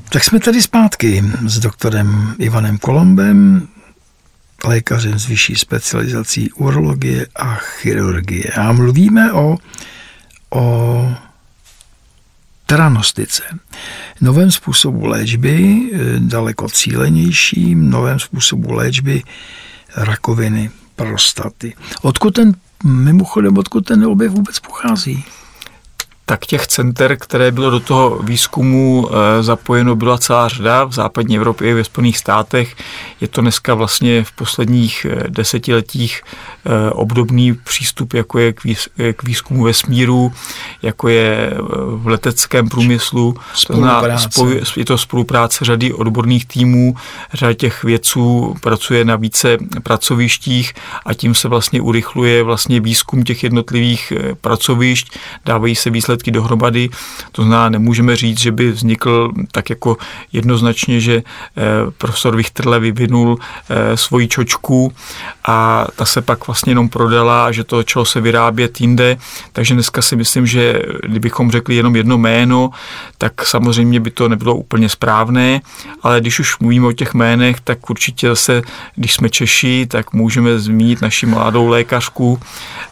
Tak jsme tady zpátky s doktorem Ivanem Kolombem, lékařem s vyšší specializací urologie a chirurgie. A mluvíme o teranostice. Novém způsobu léčby, daleko cílenějším, novém způsobu léčby rakoviny prostaty. Odkud ten objev vůbec pochází? Tak těch center, které bylo do toho výzkumu zapojeno, byla celá řada v západní Evropě i ve Spojených státech. Je to dneska vlastně v posledních desetiletích obdobný přístup, jako je k výzkumu vesmíru, jako je v leteckém průmyslu. Je to spolupráce řady odborných týmů, řada těch vědců pracuje na více pracovištích a tím se vlastně urychluje vlastně výzkum těch jednotlivých pracovišť, dávají se výsledky dohromady. To znamená, nemůžeme říct, že by vznikl tak jako jednoznačně, že profesor Vichterle vyvinul svoji čočku a ta se pak vlastně jenom prodala a že to začalo se vyrábět jinde. Takže dneska si myslím, že kdybychom řekli jenom jedno jméno, tak samozřejmě by to nebylo úplně správné, ale když už mluvíme o těch jménech, tak určitě zase, když jsme Češi, tak můžeme zmínit naši mladou lékařku,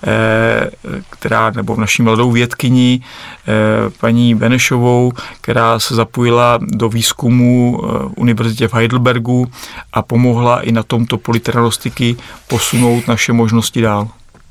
nebo naši mladou vědkyni, paní Benešovou, která se zapojila do výzkumu univerzitě v Heidelbergu a pomohla i na tomto poli teranostiky posunout naše možnosti dál.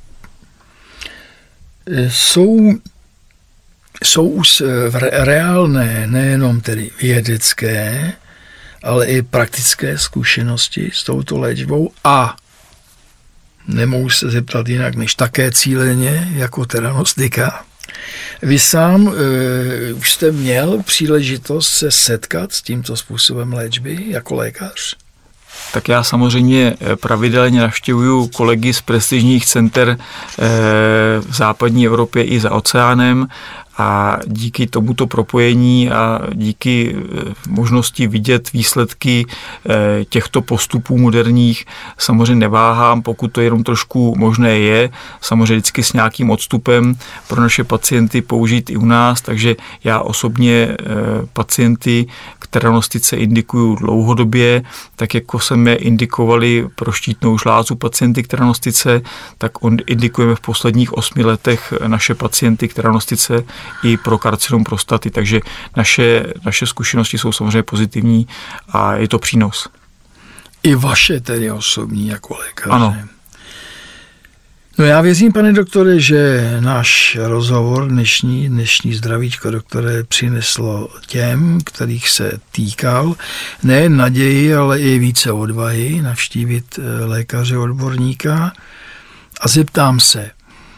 Jsou už reálné, nejenom tedy vědecké, ale i praktické zkušenosti s touto léčbou a nemohu se zeptat jinak, než také cíleně jako teranostika. Vy sám už jste měl příležitost se setkat s tímto způsobem léčby jako lékař? Tak já samozřejmě pravidelně navštěvuju kolegy z prestižních center v západní Evropě i za oceánem a díky tomuto propojení a díky možnosti vidět výsledky těchto postupů moderních samozřejmě neváhám, pokud to jenom trošku možné je, samozřejmě vždycky s nějakým odstupem pro naše pacienty použít i u nás, takže já osobně pacienty k teranostice indikuju dlouhodobě, tak jako jsme indikovali pro štítnou žlázu pacienty k teranostice, tak indikujeme v posledních 8 letech naše pacienty k teranostice i pro karcinom prostaty, takže naše zkušenosti jsou samozřejmě pozitivní a je to přínos. I vaše tedy osobní jako lékaře. Ano. No já věřím, pane doktore, že náš rozhovor dnešní zdravíčko, doktore, přineslo těm, kterých se týkal, nejen naději, ale i více odvahy navštívit lékaře odborníka a zeptám se,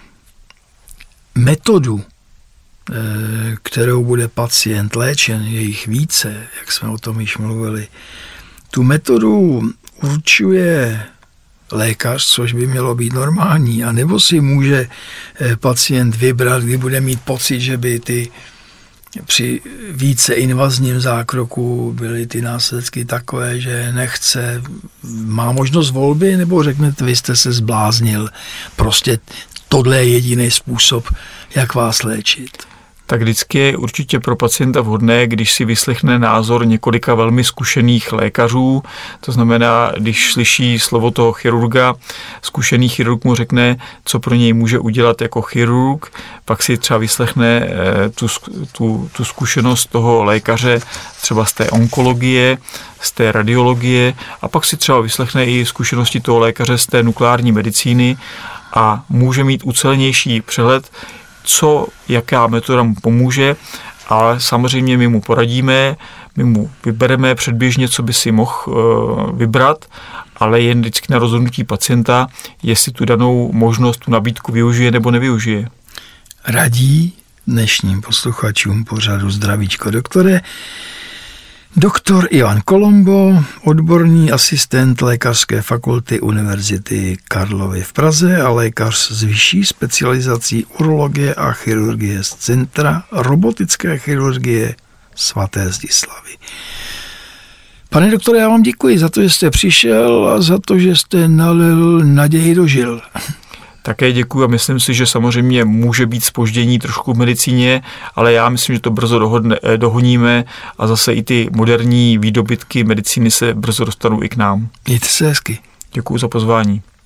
metodu, kterou bude pacient léčen, je jich více, jak jsme o tom již mluvili. Tu metodu určuje lékař, což by mělo být normální, anebo si může pacient vybrat, kdy bude mít pocit, že by při více invazním zákroku byly ty následky takové, že nechce, má možnost volby, nebo řeknete, vy jste se zbláznil, prostě tohle je jediný způsob, jak vás léčit. Tak vždycky je určitě pro pacienta vhodné, když si vyslechne názor několika velmi zkušených lékařů. To znamená, když slyší slovo toho chirurga, zkušený chirurg mu řekne, co pro něj může udělat jako chirurg, pak si třeba vyslechne tu zkušenost toho lékaře třeba z té onkologie, z té radiologie a pak si třeba vyslechne i zkušenosti toho lékaře z té nukleární medicíny a může mít ucelenější přehled, jaká metoda mu pomůže, ale samozřejmě my mu poradíme, my mu vybereme předběžně, co by si mohl vybrat, ale jen vždycky na rozhodnutí pacienta, jestli tu danou možnost, tu nabídku využije nebo nevyužije. Radí dnešním posluchačům pořadu Zdravíčko, doktore, doktor Ivan Kolombo, odborný asistent Lékařské fakulty Univerzity Karlovy v Praze a lékař s vyšší specializací urologie a chirurgie z Centra robotické chirurgie svaté Zdislavy. Pane doktore, já vám děkuji za to, že jste přišel a za to, že jste nalil naději do žil. Také děkuji a myslím si, že samozřejmě může být zpoždění trošku v medicíně, ale já myslím, že to brzo dohoníme a zase i ty moderní výdobytky medicíny se brzo dostanou i k nám. Mějte se hezky. Děkuji za pozvání.